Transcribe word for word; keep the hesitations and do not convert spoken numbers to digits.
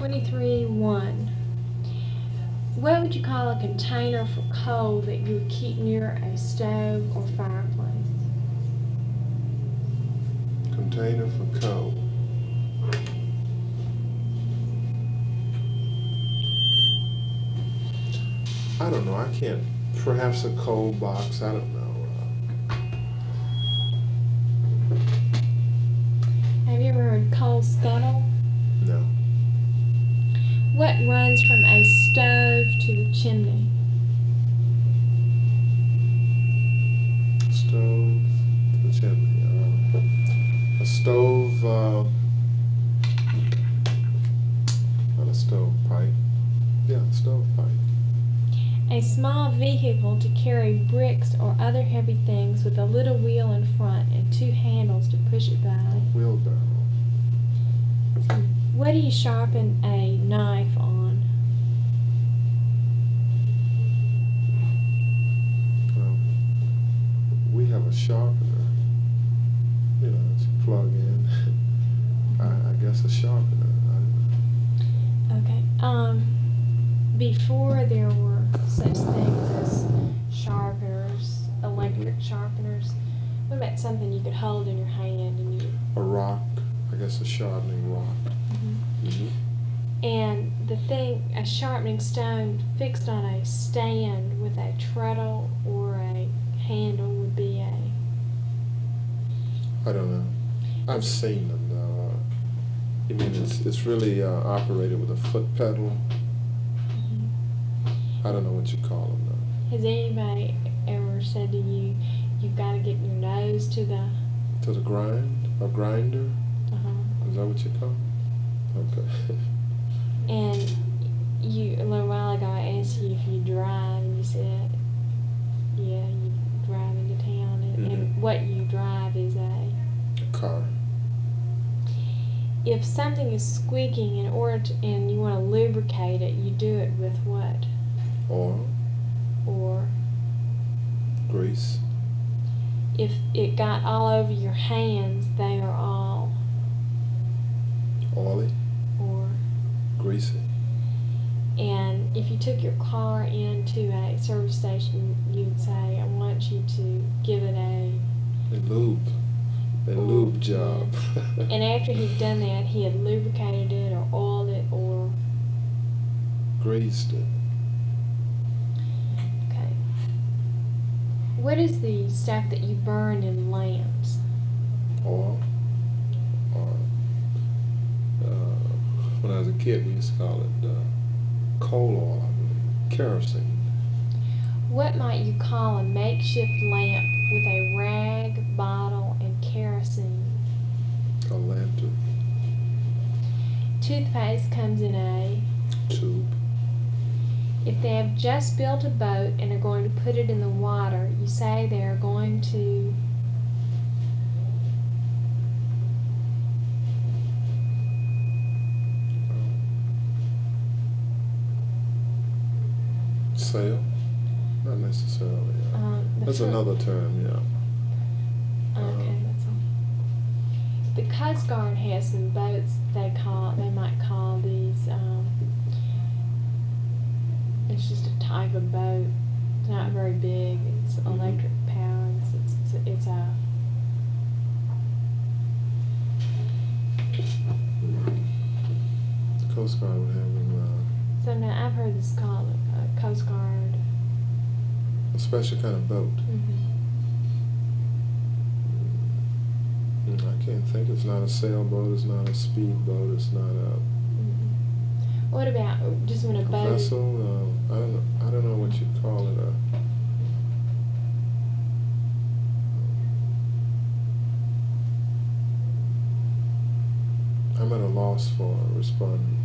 twenty-three one. What would you call a container for coal that you would keep near a stove or fireplace? Container for coal. I don't know. I can't. Perhaps a coal box. I don't know. Have you ever heard coal scuttle? No. What runs from a stove to the chimney? Stove to the chimney. Uh, a stove. Uh, not a stove pipe. Yeah, a stove pipe. A small vehicle to carry bricks or other heavy things with a little wheel in front and two handles to push it by. Wheelbarrow. What do you sharpen a knife on? Um, we have a sharpener. You know, it's a plug in. I, I guess a sharpener. I don't know. Okay. Um, before there were such things as sharpeners, electric sharpeners, what about something you could hold in your hand and you? A rock. I guess a sharpening rock. Mm-hmm. Mm-hmm. And the thing, a sharpening stone fixed on a stand with a treadle or a handle would be a. I don't know. I've seen them though. Uh, you mean it's it's really uh, operated with a foot pedal? Mm-hmm. I don't know what you call them though. Has anybody ever said to you, you've got to get your nose to the? To the grind? A grinder? Uh-huh. Is that what you call it? Okay. And you, a little while ago, I asked you if you drive, and you said, yeah, you drive into town, and, Mm-hmm. and what you drive is a. A car. If something is squeaking, in order to, and you want to lubricate it, you do it with what? Oil. Or Grease. if it got all over your hands, they are all. Oily. Or. Greasy. And if you took your car into a service station, you would say, I want you to give it a. A lube. A lube job. And after he'd done that, he had lubricated it or oiled it or. Greased it. Okay. What is the stuff that you burn in lamps? Oil. Or uh, when I was a kid, we used to call it uh, coal oil, I believe. Kerosene. What might you call a makeshift lamp with a rag, bottle, and kerosene? A lantern. Toothpaste comes in a. Tube. If they have just built a boat and are going to put it in the water, you say they are going to. Sail? Not necessarily. Yeah. Um, the That's fir- another term, yeah. Okay, Uh, that's all. The Coast Guard has some boats they call, they might call these, um, it's just a type of boat. It's not very big. It's Mhm. electric power. It's, it's, it's, a, it's a, The Coast Guard would have them, uh, so now I've heard this called a, a Coast Guard. a special kind of boat. Mm-hmm. Mm, I can't think. It's not a sailboat. It's not a speedboat. It's not a, Mm-hmm. What about just when a a boat? vessel. Uh, I don't know. I don't know what you'd call it. Uh, I'm at a loss for responding.